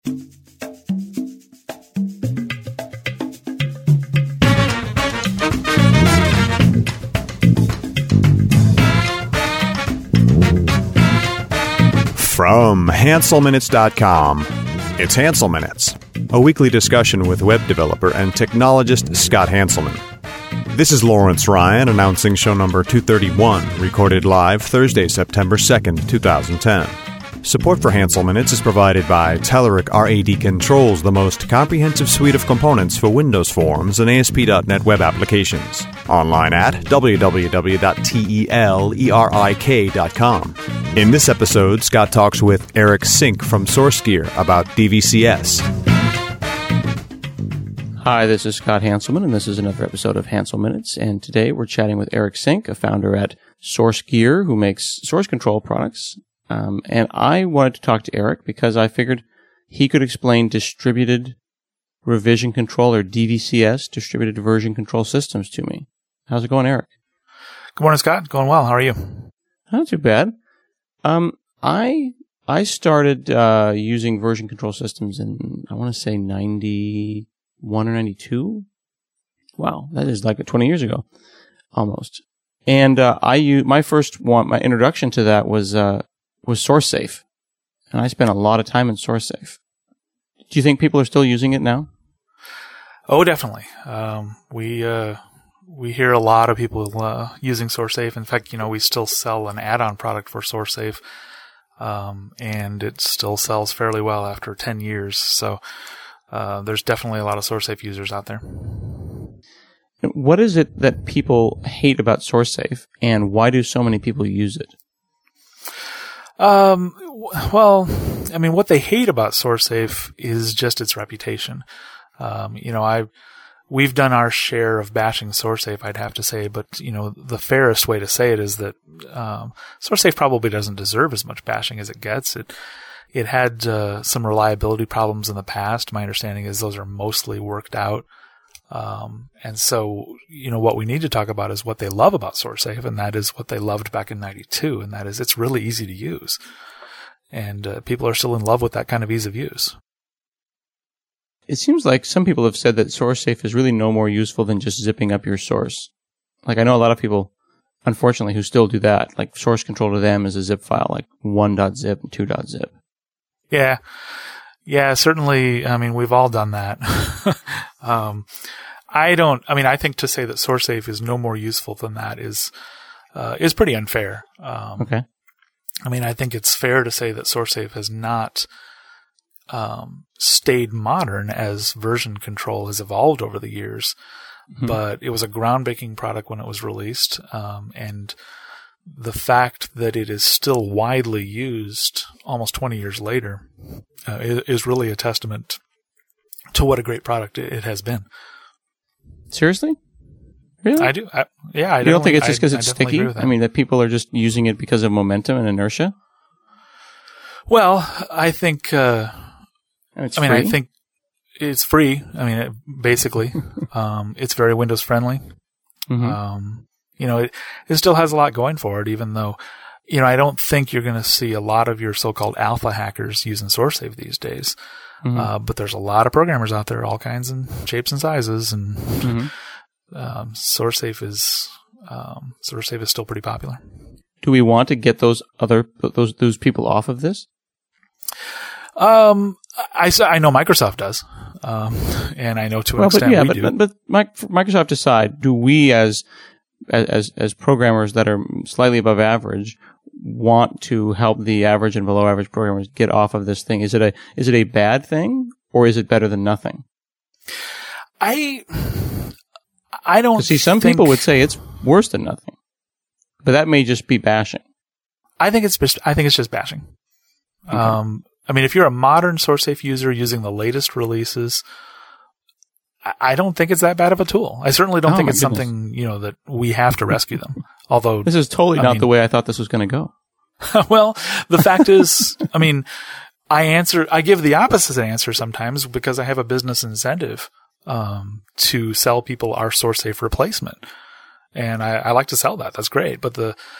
From HanselMinutes.com, it's Hansel Minutes, a weekly discussion with web developer and technologist Scott Hanselman. This is Lawrence Ryan announcing show number 231, recorded live Thursday, September 2nd, 2010. Support for Hansel Minutes is provided by Telerik RAD Controls, the most comprehensive suite of components for Windows Forms and ASP.NET web applications. Online at www.telerik.com. In this episode, Scott talks with Eric Sink from SourceGear about DVCS. Hi, this is Scott Hanselman, and this is another episode of Hansel Minutes. And today we're chatting with Eric Sink, a founder at SourceGear, who makes source control products. And I wanted to talk to Eric because I figured he could explain distributed revision control, or DVCS, distributed version control systems, to me. How's it going, Eric? Good morning, Scott. Going well. How are you? Not too bad. I started using version control systems in, I want to say, 91 or 92. Wow, that is like 20 years ago, almost. And my introduction to that was SourceSafe, and I spent a lot of time in SourceSafe. Do you think people are still using it now? Oh, definitely. We hear a lot of people using SourceSafe. In fact, we still sell an add-on product for SourceSafe, and it still sells fairly well after 10 years. So there's definitely a lot of SourceSafe users out there. What is it that people hate about SourceSafe, and why do so many people use it? Well, I mean, what they hate about SourceSafe is just its reputation. We've done our share of bashing SourceSafe, I'd have to say, but, the fairest way to say it is that, SourceSafe probably doesn't deserve as much bashing as it gets. It had, some reliability problems in the past. My understanding is those are mostly worked out. And so, what we need to talk about is what they love about SourceSafe, and that is what they loved back in 92, and that is it's really easy to use. And people are still in love with that kind of ease of use. It seems like some people have said that SourceSafe is really no more useful than just zipping up your source. Like, I know a lot of people, unfortunately, who still do that. Like, source control to them is a zip file, like 1.zip and 2.zip. Yeah. Yeah, certainly. I mean, we've all done that. I think to say that SourceSafe is no more useful than that is pretty unfair. Okay. I mean, I think it's fair to say that SourceSafe has not stayed modern as version control has evolved over the years, but it was a groundbreaking product when it was released, and the fact that it is still widely used almost 20 years later is really a testament to what a great product it has been. Seriously? Really? I do. You don't think it's just because it's sticky? I mean, that people are just using it because of momentum and inertia? Well, I think... I think it's free. I mean, basically, it's very Windows friendly. Mm-hmm. It still has a lot going for it, even though, I don't think you're going to see a lot of your so-called alpha hackers using SourceSafe these days. Mm-hmm. But there's a lot of programmers out there, all kinds and shapes and sizes, and SourceSafe is still pretty popular. Do we want to get those people off of this? I know Microsoft does, and I know to an extent we do. But Microsoft aside, do we as programmers that are slightly above average want to help the average and below average programmers get off of this thing? Is it a bad thing, or is it better than nothing? I don't see. Some people would say it's worse than nothing, but that may just be bashing. I think it's just bashing. Okay. I mean, if you're a modern SourceSafe user using the latest releases, I don't think it's that bad of a tool. I certainly don't think it's something, that we have to rescue them. Although this is totally not the way I thought this was going to go. Well, the fact is, I mean, I give the opposite answer sometimes because I have a business incentive, to sell people our SourceSafe replacement. And I like to sell that. That's great. But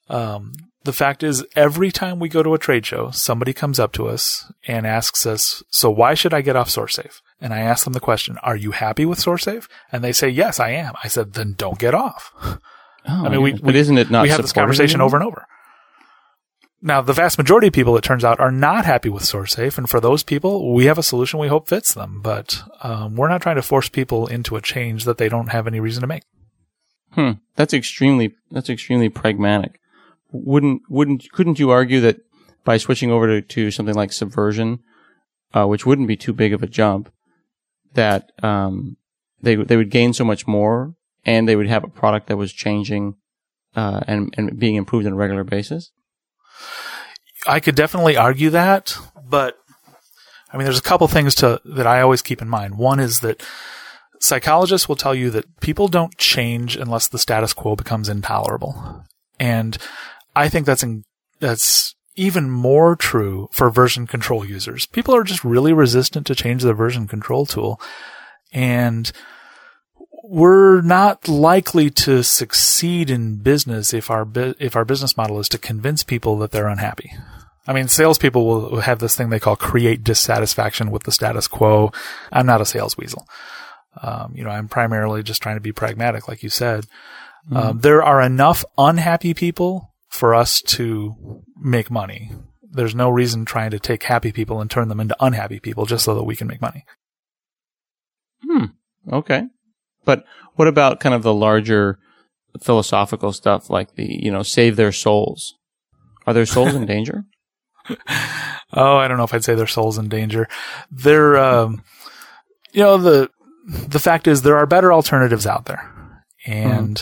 The fact is, every time we go to a trade show, somebody comes up to us and asks us, so why should I get off SourceSafe? And I ask them the question, are you happy with SourceSafe? And they say, yes, I am. I said, then don't get off. I mean, but isn't it not we have this conversation over and over. Now, the vast majority of people, it turns out, are not happy with SourceSafe. And for those people, we have a solution we hope fits them. But we're not trying to force people into a change that they don't have any reason to make. That's extremely pragmatic. Couldn't you argue that by switching over to something like Subversion, which wouldn't be too big of a jump, that they would gain so much more, and they would have a product that was changing and being improved on a regular basis? I could definitely argue that, but I mean, there's a couple things that I always keep in mind. One is that psychologists will tell you that people don't change unless the status quo becomes intolerable. And I think that's even more true for version control users. People are just really resistant to change their version control tool. And we're not likely to succeed in business if our business model is to convince people that they're unhappy. I mean, salespeople will have this thing they call create dissatisfaction with the status quo. I'm not a sales weasel. I'm primarily just trying to be pragmatic, like you said. There are enough unhappy people for us to make money. There's no reason trying to take happy people and turn them into unhappy people just so that we can make money. Okay. But what about kind of the larger philosophical stuff like the, save their souls? Are their souls in danger? Oh, I don't know if I'd say their souls in danger. They're, the fact is there are better alternatives out there. And,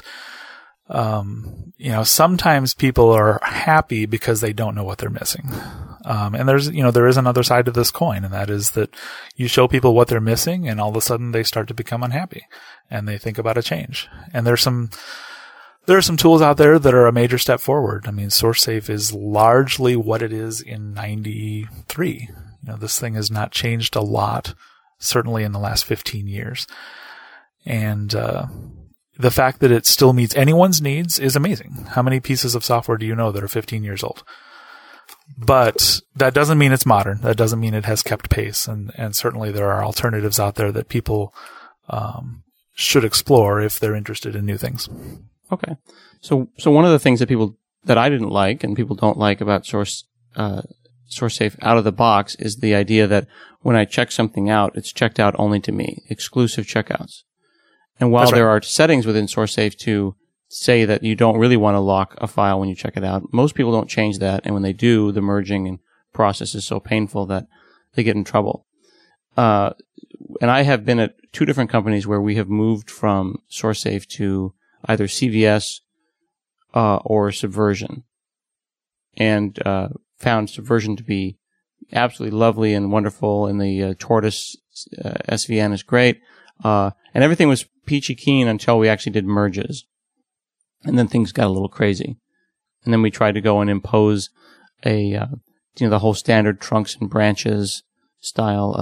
sometimes people are happy because they don't know what they're missing. And there is another side to this coin, and that is that you show people what they're missing and all of a sudden they start to become unhappy and they think about a change. And there are some tools out there that are a major step forward. I mean, SourceSafe is largely what it is in 93. This thing has not changed a lot, certainly in the last 15 years. And, the fact that it still meets anyone's needs is amazing. How many pieces of software do you know that are 15 years old? But that doesn't mean it's modern. That doesn't mean it has kept pace. And certainly there are alternatives out there that people should explore if they're interested in new things. Okay. So one of the things that I didn't like and people don't like about SourceSafe out of the box is the idea that when I check something out, it's checked out only to me, exclusive checkouts. And while there are settings within SourceSafe to say that you don't really want to lock a file when you check it out, most people don't change that. And when they do, the merging and process is so painful that they get in trouble. And I have been at 2 different companies where we have moved from SourceSafe to either CVS or Subversion, and found Subversion to be absolutely lovely and wonderful, and the Tortoise SVN is great. And everything was peachy keen until we actually did merges. And then things got a little crazy. And then we tried to go and impose the whole standard trunks and branches style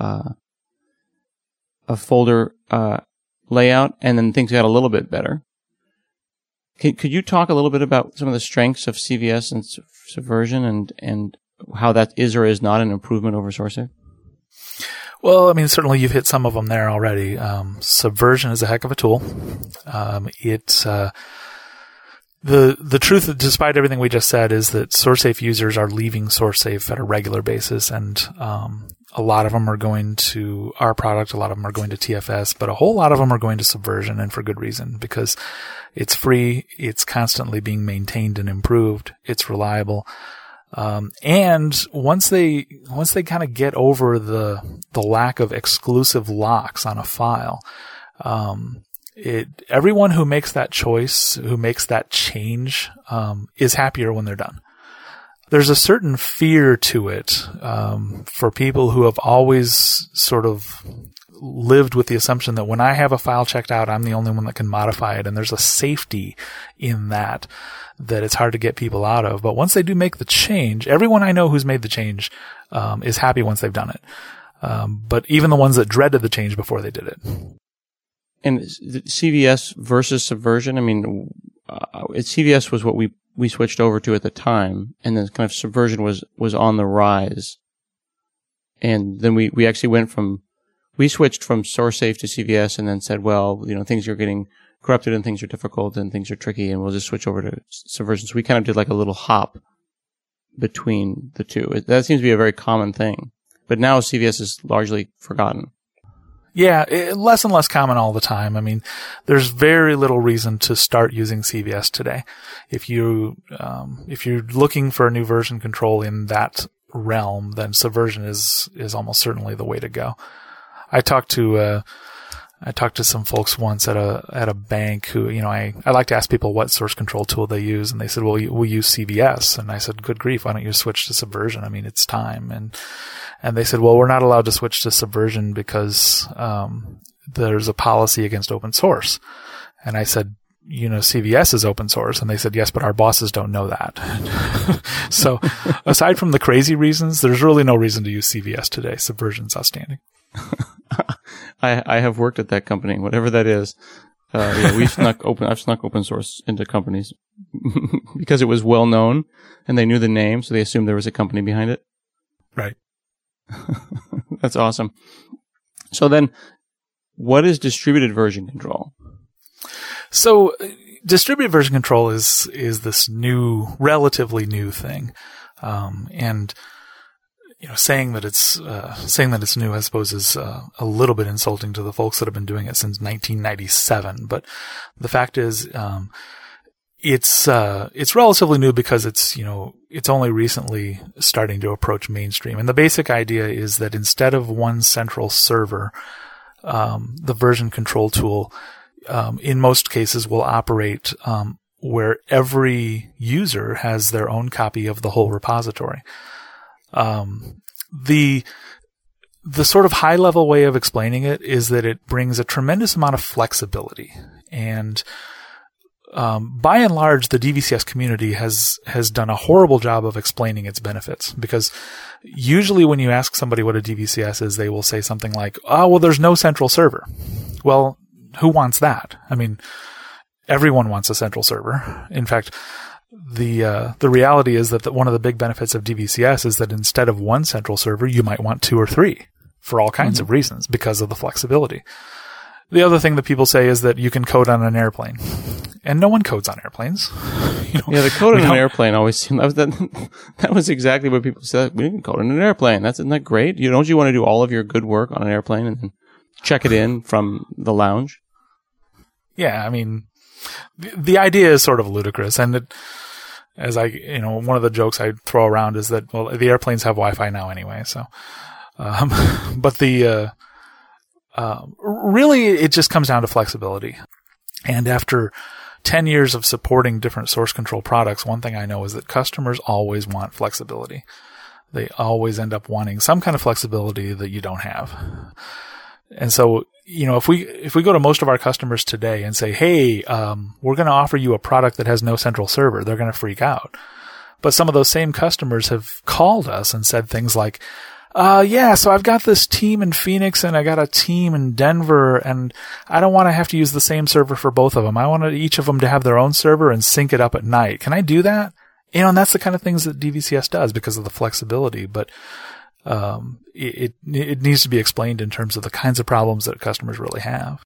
of folder layout. And then things got a little bit better. Could you talk a little bit about some of the strengths of CVS and Subversion and how that is or is not an improvement over SourceSafe? Well, I mean, certainly you've hit some of them there already. Subversion is a heck of a tool. The truth, despite everything we just said, is that SourceSafe users are leaving SourceSafe at a regular basis, and a lot of them are going to our product, a lot of them are going to TFS, but a whole lot of them are going to Subversion, and for good reason, because it's free, it's constantly being maintained and improved, it's reliable. And once they kind of get over the lack of exclusive locks on a file, everyone who makes that choice, who makes that change, is happier when they're done. There's a certain fear to it, for people who have always sort of lived with the assumption that when I have a file checked out, I'm the only one that can modify it. And there's a safety in that it's hard to get people out of. But once they do make the change, everyone I know who's made the change, is happy once they've done it. But even the ones that dreaded the change before they did it. And CVS versus Subversion, I mean, CVS was what we we switched over to at the time, and then kind of Subversion was on the rise. And then we actually we switched from SourceSafe to CVS and then said, well, things are getting corrupted and things are difficult and things are tricky, and we'll just switch over to Subversion. So we kind of did like a little hop between the two. That seems to be a very common thing. But now CVS is largely forgotten. Yeah, less and less common all the time. I mean, there's very little reason to start using CVS today. If you're looking for a new version control in that realm, then Subversion is almost certainly the way to go. I talked to some folks once at a bank who, I like to ask people what source control tool they use, and they said, well, we use CVS. And I said, good grief, why don't you switch to Subversion? I mean, it's time. And they said, well, we're not allowed to switch to Subversion because there's a policy against open source. And I said, CVS is open source. And they said, yes, but our bosses don't know that. So aside from the crazy reasons, there's really no reason to use CVS today. Subversion's outstanding. I have worked at that company, whatever that is. I've snuck open source into companies because it was well known and they knew the name, so they assumed there was a company behind it. Right. That's awesome. So then, what is distributed version control? So, distributed version control is this relatively new thing, and saying that it's new, I suppose, is a little bit insulting to the folks that have been doing it since 1997. But the fact is, it's relatively new because it's only recently starting to approach mainstream. And the basic idea is that instead of one central server, the version control tool, in most cases will operate, where every user has their own copy of the whole repository. The sort of high level way of explaining it is that it brings a tremendous amount of flexibility. And by and large, the DVCS community has done a horrible job of explaining its benefits, because usually when you ask somebody what a DVCS is, they will say something like, oh, well, there's no central server. Well, who wants that? I mean, everyone wants a central server. In fact, the reality is that one of the big benefits of DVCS is that instead of one central server, you might want 2 or 3 for all kinds of reasons because of the flexibility. The other thing that people say is that you can code on an airplane, and no one codes on airplanes. Yeah, the code on an airplane always seemed that was exactly what people said. We can code on an airplane. Isn't that great? Don't you want to do all of your good work on an airplane and then check it in from the lounge? Yeah, I mean, the idea is sort of ludicrous, and one of the jokes I throw around is that, well, the airplanes have Wi-Fi now anyway, so, but really it just comes down to flexibility. And after 10 years of supporting different source control products, one thing I know is that customers always want flexibility. They always end up wanting some kind of flexibility that you don't have. And so, if we go to most of our customers today and say, hey, we're going to offer you a product that has no central server, they're going to freak out. But some of those same customers have called us and said things like, so I've got this team in Phoenix and I got a team in Denver, and I don't want to have to use the same server for both of them. I want each of them to have their own server and sync it up at night. Can I do that? And that's the kind of things that DVCS does because of the flexibility. But it needs to be explained in terms of the kinds of problems that customers really have.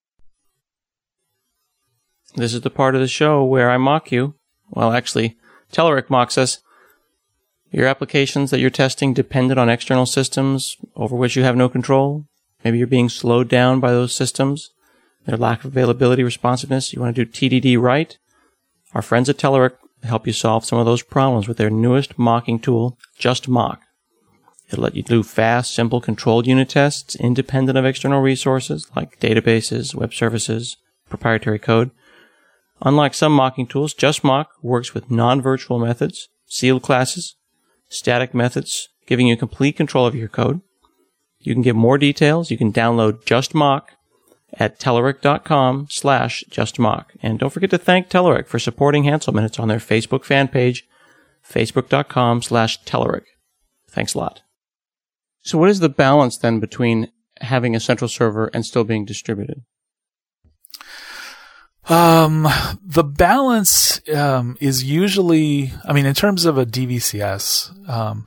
This is the part of the show where I mock you. Well, actually, Telerik mocks us. Your applications that you're testing dependent on external systems over which you have no control. Maybe you're being slowed down by those systems, their lack of availability, responsiveness. You want to do TDD right? Our friends at Telerik help you solve some of those problems with their newest mocking tool, Just Mock. It'll let you do fast, simple, controlled unit tests independent of external resources like databases, web services, proprietary code. Unlike some mocking tools, Just Mock works with non-virtual methods, sealed classes, static methods, giving you complete control of your code. You can get more details. You can download Just Mock at Telerik.com/JustMock. And don't forget to thank Telerik for supporting Hansel Minutes on their Facebook fan page, Facebook.com/Telerik. Thanks a lot. So what is the balance then between having a central server and still being distributed? The balance is usually, I mean, in terms of a DVCS,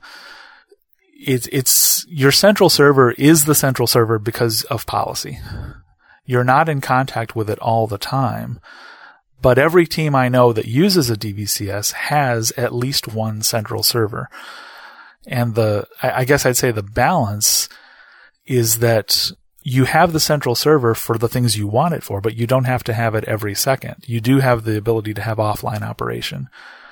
it's your central server is the central server because of policy. You're not in contact with it all the time, but every team I know that uses a DVCS has at least one central server. And I guess I'd say the balance is that you have the central server for the things you want it for, but you don't have to have it every second. You do have the ability to have offline operation,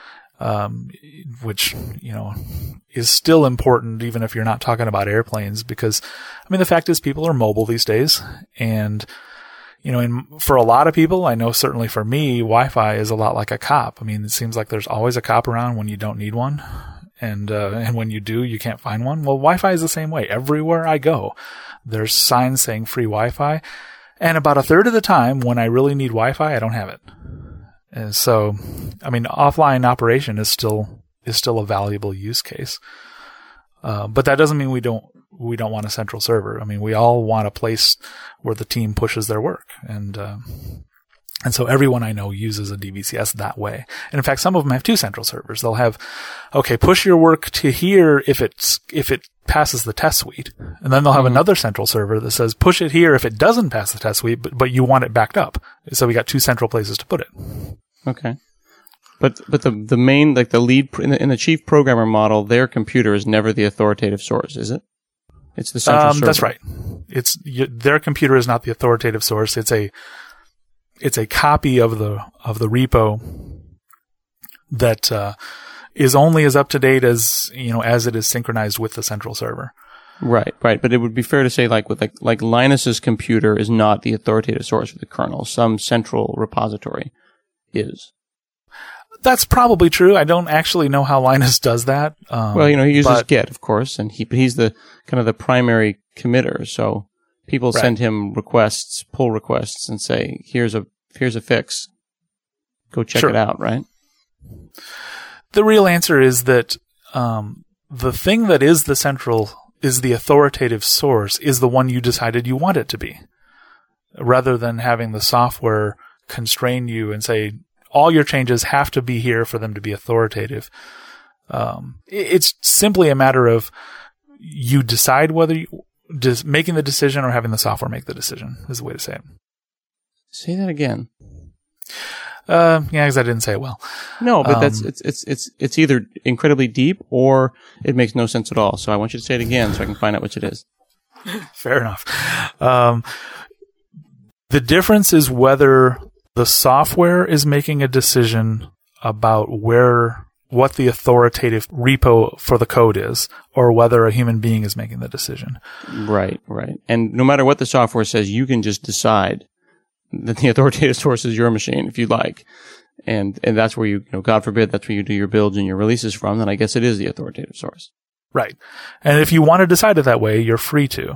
which, is still important even if you're not talking about airplanes, because, I mean, the fact is people are mobile these days. And, for a lot of people, I know certainly for me, Wi-Fi is a lot like a cop. I mean, it seems like there's always a cop around when you don't need one. And when you do, you can't find one. Well, Wi-Fi is the same way. Everywhere I go, there's signs saying free Wi-Fi. And about a third of the time, when I really need Wi-Fi, I don't have it. And so, I mean, offline operation is still a valuable use case. But that doesn't mean we don't want a central server. I mean, we all want a place where the team pushes their work. And so everyone I know uses a DVCS that way. And in fact, some of them have two central servers. They'll have, okay, push your work to here if it passes the test suite. And then they'll have another central server that says push it here if it doesn't pass the test suite, but you want it backed up. So we got two central places to put it. Okay. But the main, like the lead, in the chief programmer model, their computer is never the authoritative source, is it? It's the central server. That's right. Their computer is not the authoritative source. It's a copy of the repo that is only as up to date as it is synchronized with the central server. Right. But it would be fair to say, like Linus's computer is not the authoritative source for the kernel. Some central repository is. That's probably true. I don't actually know how Linus does that. He uses Git, of course, and he's the kind of the primary committer. So people send him requests, pull requests, and say, "Here's a fix. Go check it out." Right. The real answer is that the thing that is the authoritative source is the one you decided you want it to be, rather than having the software constrain you and say all your changes have to be here for them to be authoritative. It's simply a matter of you decide whether just making the decision or having the software make the decision is the way to say it. Say that again. Yeah, because I didn't say it well. No, but it's either incredibly deep or it makes no sense at all. So I want you to say it again so I can find out which it is. Fair enough. The difference is whether the software is making a decision about what the authoritative repo for the code is, or whether a human being is making the decision. Right. And no matter what the software says, you can just decide that the authoritative source is your machine if you like. And that's where God forbid, that's where you do your builds and your releases from, then I guess it is the authoritative source. Right. And if you want to decide it that way, you're free to.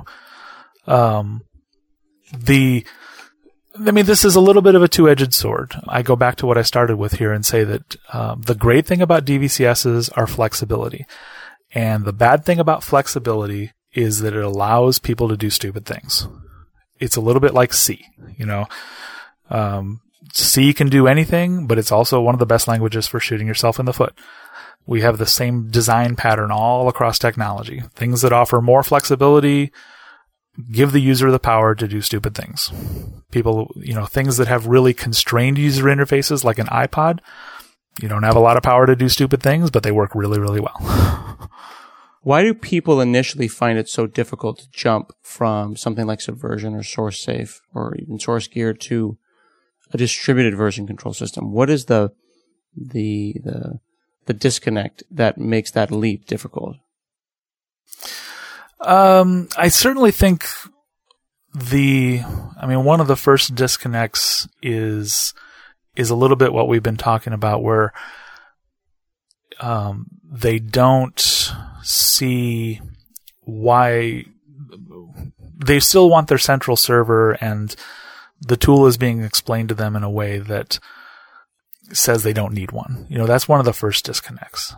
This is a little bit of a two-edged sword. I go back to what I started with here and say that the great thing about DVCSs are flexibility. And the bad thing about flexibility is that it allows people to do stupid things. It's a little bit like C, C can do anything, but it's also one of the best languages for shooting yourself in the foot. We have the same design pattern all across technology. Things that offer more flexibility give the user the power to do stupid things. People, things that have really constrained user interfaces like an iPod, you don't have a lot of power to do stupid things, but they work really, really well. Why do people initially find it so difficult to jump from something like Subversion or SourceSafe or even SourceGear to a distributed version control system? What is the disconnect that makes that leap difficult? I certainly think one of the first disconnects is a little bit what we've been talking about, where they don't see why they still want their central server, and the tool is being explained to them in a way that says they don't need one. That's one of the first disconnects.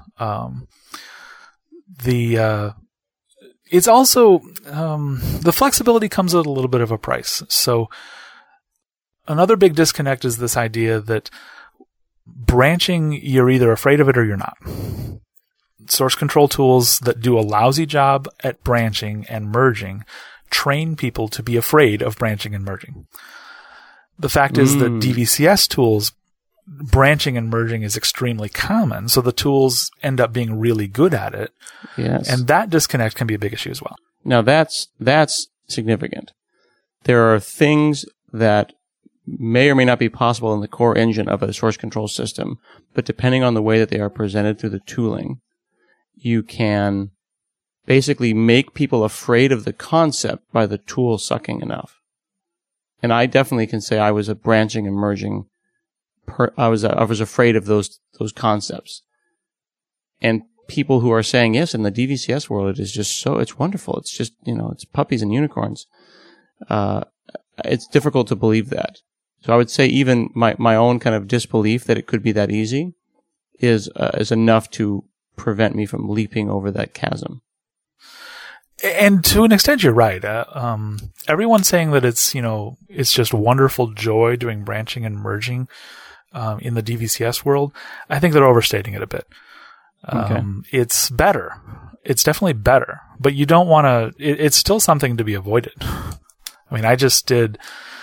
It's also, the flexibility comes at a little bit of a price. So, another big disconnect is this idea that branching, you're either afraid of it or you're not. Source control tools that do a lousy job at branching and merging train people to be afraid of branching and merging. The fact is that DVCS tools, branching and merging is extremely common, so the tools end up being really good at it. Yes. And that disconnect can be a big issue as well. Now that's significant. There are things that may or may not be possible in the core engine of a source control system, but depending on the way that they are presented through the tooling, you can basically make people afraid of the concept by the tool sucking enough. And I definitely can say I was a branching and merging. I was afraid of those concepts. And people who are saying, yes, in the DVCS world, it is just it's wonderful. It's just, it's puppies and unicorns. It's difficult to believe that. So I would say even my own kind of disbelief that it could be that easy is enough to prevent me from leaping over that chasm. And to an extent, you're right. Everyone's saying that it's just wonderful joy doing branching and merging in the DVCS world. I think they're overstating it a bit. Okay. It's better. It's definitely better, but you don't want to. It's still something to be avoided. I mean, I just did.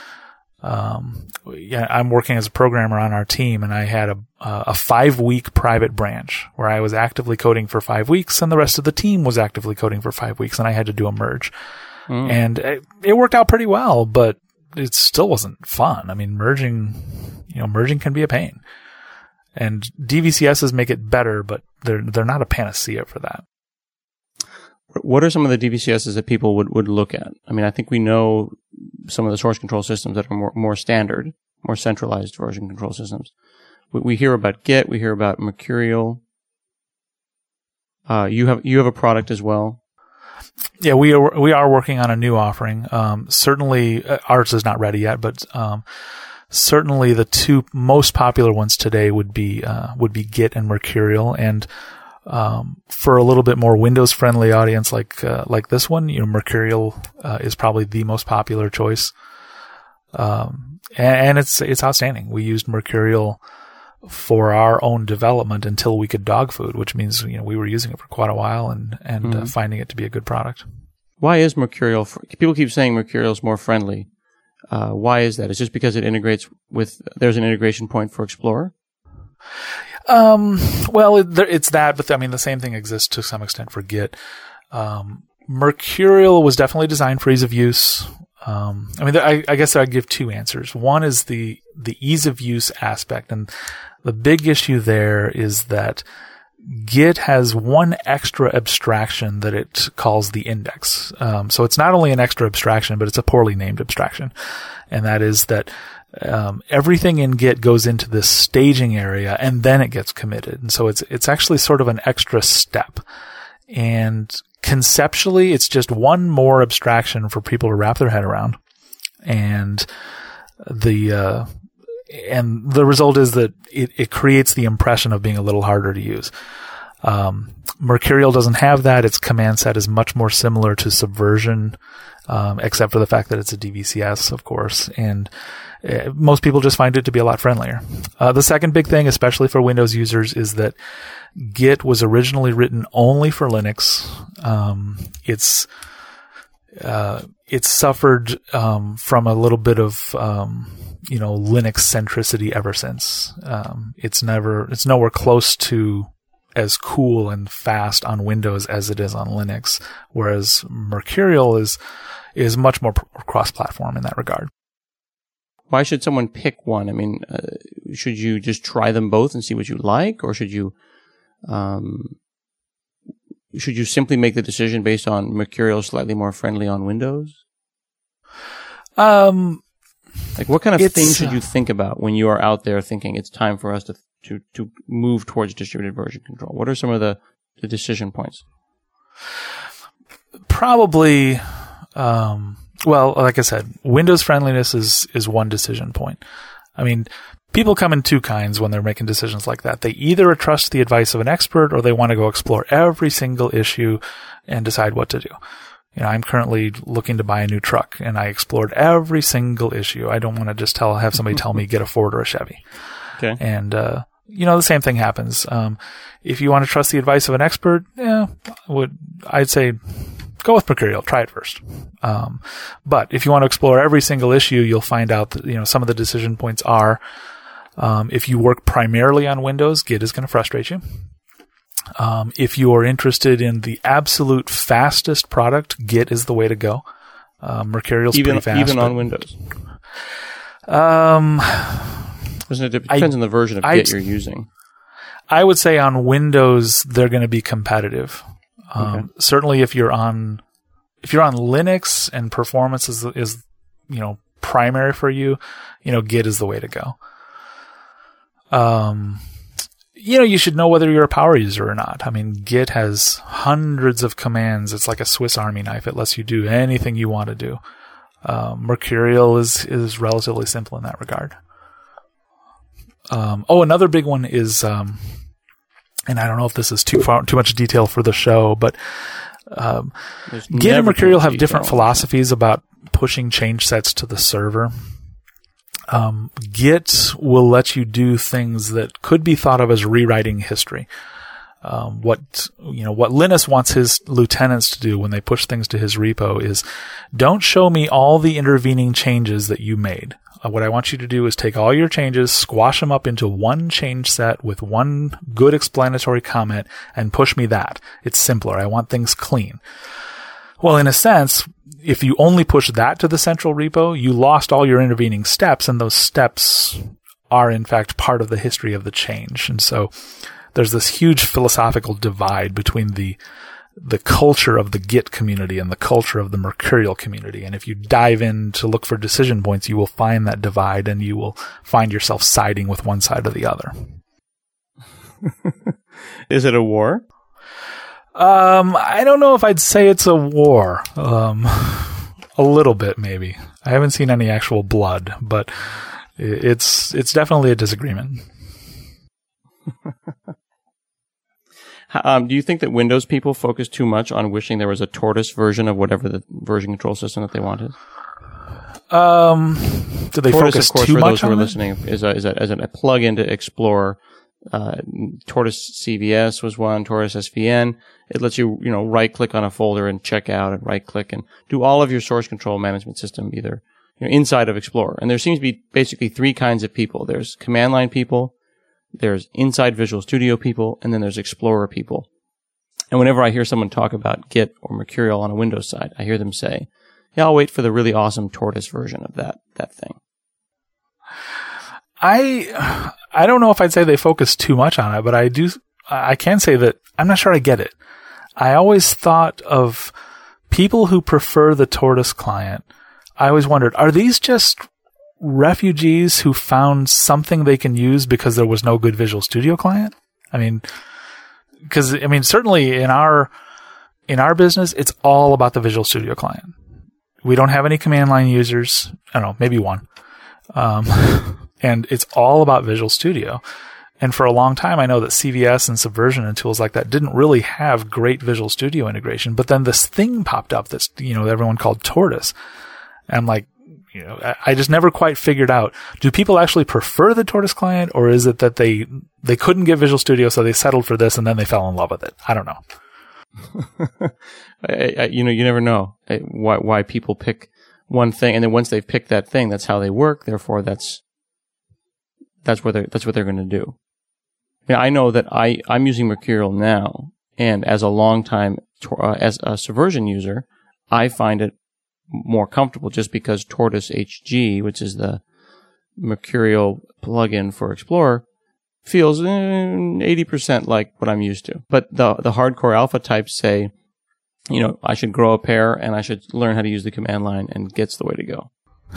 I'm working as a programmer on our team, and I had a 5-week private branch where I was actively coding for 5 weeks, and the rest of the team was actively coding for 5 weeks, and I had to do a merge. And it worked out pretty well, but it still wasn't fun. I mean, merging can be a pain, and DVCSs make it better, but they're not a panacea for that. What are some of the DVCSs that people would look at? I mean, I think we know some of the source control systems that are more standard, more centralized version control systems. We hear about Git, we hear about Mercurial. You have a product as well. Yeah, we are working on a new offering. Certainly, ours is not ready yet, but certainly the two most popular ones today would be Git and Mercurial, and for a little bit more Windows-friendly audience like this one, Mercurial is probably the most popular choice, and it's outstanding. We used Mercurial for our own development until we could dog food, which means we were using it for quite a while and finding it to be a good product. Why is Mercurial? People keep saying Mercurial is more friendly. Why is that? It's just because it integrates with. There's an integration point for Explorer. Well, it's that, but I mean, the same thing exists to some extent for Git. Mercurial was definitely designed for ease of use. I guess I'd give two answers. One is the ease of use aspect, and the big issue there is that Git has one extra abstraction that it calls the index. So it's not only an extra abstraction, but it's a poorly named abstraction. And that is that everything in Git goes into this staging area and then it gets committed. And so it's actually sort of an extra step. And conceptually, it's just one more abstraction for people to wrap their head around. And the result is that it creates the impression of being a little harder to use. Mercurial doesn't have that. Its command set is much more similar to Subversion, except for the fact that it's a DVCS, of course. And most people just find it to be a lot friendlier. The second big thing, especially for Windows users, is that Git was originally written only for Linux. It's suffered from a little bit of Linux centricity ever since. It's nowhere close to as cool and fast on Windows as it is on Linux, whereas Mercurial is much more cross-platform in that regard. Why should someone pick one? I mean, should you just try them both and see what you like, or should you simply make the decision based on Mercurial slightly more friendly on Windows? Like, what kind of things should you think about when you are out there thinking it's time for us to move towards distributed version control? What are some of the decision points? Probably, well, like I said, Windows friendliness is one decision point. I mean, people come in two kinds when they're making decisions like that. They either trust the advice of an expert or they want to go explore every single issue and decide what to do. I'm currently looking to buy a new truck, and I explored every single issue. I don't want to just have somebody tell me get a Ford or a Chevy. Okay. And, the same thing happens. If you want to trust the advice of an expert, I'd say go with Mercurial. Try it first. But if you want to explore every single issue, you'll find out that, some of the decision points are, if you work primarily on Windows, Git is going to frustrate you. If you are interested in the absolute fastest product, Git is the way to go. Mercurial's pretty fast. Even on Windows. It depends on the version of Git you're using. I would say on Windows, they're going to be competitive. Certainly if you're on Linux and performance is primary for you, Git is the way to go. You should know whether you're a power user or not. I mean, Git has hundreds of commands. It's like a Swiss Army knife. It lets you do anything you want to do. Mercurial is relatively simple in that regard. Another big one is, and I don't know if this is too much detail for the show, but Git and Mercurial have different philosophies about pushing change sets to the server. Git will let you do things that could be thought of as rewriting history. What Linus wants his lieutenants to do when they push things to his repo is, don't show me all the intervening changes that you made. What I want you to do is take all your changes, squash them up into one change set with one good explanatory comment, and push me that. It's simpler. I want things clean. Well, in a sense, if you only push that to the central repo, you lost all your intervening steps, and those steps are, in fact, part of the history of the change. And so there's this huge philosophical divide between the culture of the Git community and the culture of the Mercurial community. And if you dive in to look for decision points, you will find that divide, and you will find yourself siding with one side or the other. Is it a war? I don't know if I'd say it's a war. A little bit, maybe. I haven't seen any actual blood, but it's definitely a disagreement. Do you think that Windows people focus too much on wishing there was a Tortoise version of whatever the version control system that they wanted? Do they Tortoise, focus of course, too for much those who are on it? listening, is a plug-in to Explorer. Tortoise CVS was one. Tortoise SVN. It lets you, right-click on a folder and check out, and right-click and do all of your source control management system either inside of Explorer. And there seems to be basically three kinds of people. There's command line people, there's inside Visual Studio people, and then there's Explorer people. And whenever I hear someone talk about Git or Mercurial on a Windows side, I hear them say, "Yeah, I'll wait for the really awesome Tortoise version of that thing." I don't know if I'd say they focus too much on it, but I can say that I'm not sure I get it. I always thought of people who prefer the Tortoise client. I always wondered, are these just refugees who found something they can use because there was no good Visual Studio client? Certainly in our business, it's all about the Visual Studio client. We don't have any command line users. I don't know, maybe one. And it's all about Visual Studio. And for a long time, I know that CVS and Subversion and tools like that didn't really have great Visual Studio integration. But then this thing popped up that's, everyone called Tortoise. And I'm like, I just never quite figured out, do people actually prefer the Tortoise client, or is it that they couldn't get Visual Studio, so they settled for this and then they fell in love with it? I don't know. You never know why people pick one thing, and then once they've picked that thing, that's how they work. Therefore, that's what they're going to do. I know that I'm using Mercurial now, and as a long time as a Subversion user, I find it more comfortable just because Tortoise HG, which is the Mercurial plugin for Explorer, feels 80% like what I'm used to. But the hardcore alpha types say, I should grow a pair and I should learn how to use the command line, and Git's the way to go.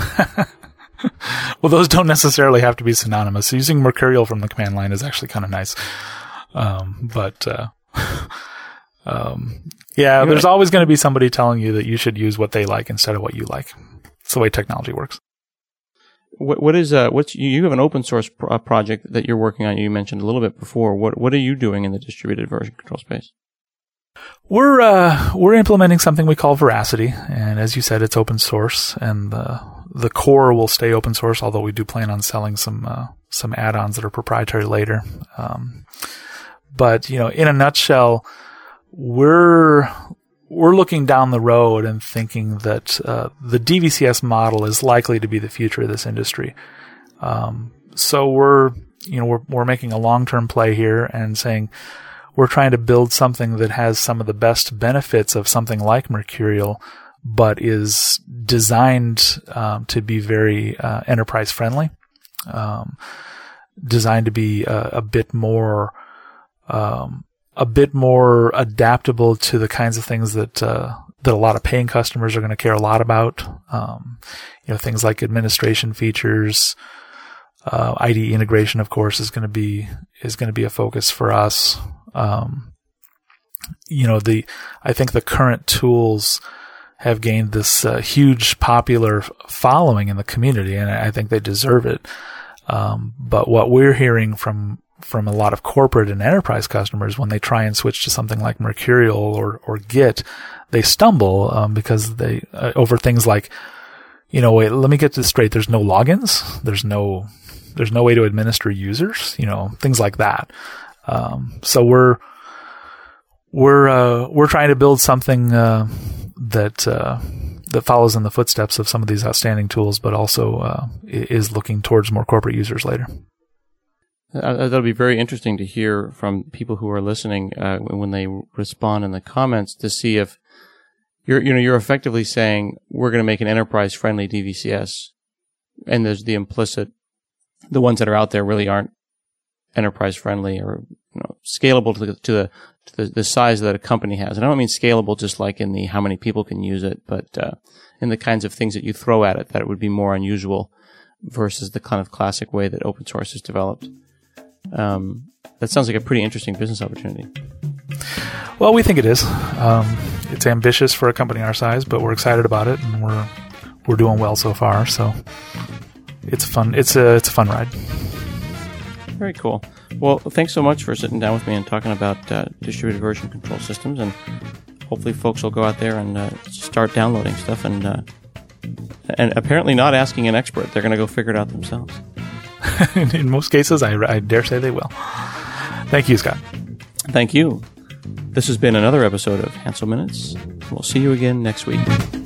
Well, those don't necessarily have to be synonymous. So using Mercurial from the command line is actually kind of nice. There's always going to be somebody telling you that you should use what they like instead of what you like. It's the way technology works. You have an open source project that you're working on. You mentioned a little bit before. What are you doing in the distributed version control space? We're implementing something we call Veracity, and as you said, it's open source, and the core will stay open source, although we do plan on selling some add-ons that are proprietary later. But in a nutshell, we're looking down the road and thinking that the DVCS model is likely to be the future of this industry. So we're making a long-term play here and saying we're trying to build something that has some of the best benefits of something like Mercurial, but is designed to be very enterprise friendly, designed to be a bit more adaptable to the kinds of things that a lot of paying customers are going to care a lot about. Things like administration features, IDE integration, of course, is going to be a focus for us. I think the current tools have gained this huge popular following in the community, and I think they deserve it. But what we're hearing from a lot of corporate and enterprise customers when they try and switch to something like Mercurial or Git, they stumble because they over things like, wait, let me get this straight. There's no logins. There's no way to administer users. Things like that. So we're trying to build something that follows in the footsteps of some of these outstanding tools, but also is looking towards more corporate users later. That'll be very interesting to hear from people who are listening when they respond in the comments to see if you're effectively saying we're going to make an enterprise-friendly DVCS, and there's the ones that are out there really aren't enterprise-friendly or scalable to the size that a company has. And I don't mean scalable just like in the how many people can use it, but in the kinds of things that you throw at it that it would be more unusual versus the kind of classic way that open source is developed. That sounds like a pretty interesting business opportunity. Well, we think it is. It's ambitious for a company our size, but we're excited about it, and we're doing well so far. So it's fun. It's a fun ride. Very cool. Well, thanks so much for sitting down with me and talking about distributed version control systems, and hopefully folks will go out there and start downloading stuff and apparently not asking an expert. They're going to go figure it out themselves. In most cases, I dare say they will. Thank you, Scott. Thank you. This has been another episode of Hansel Minutes. We'll see you again next week.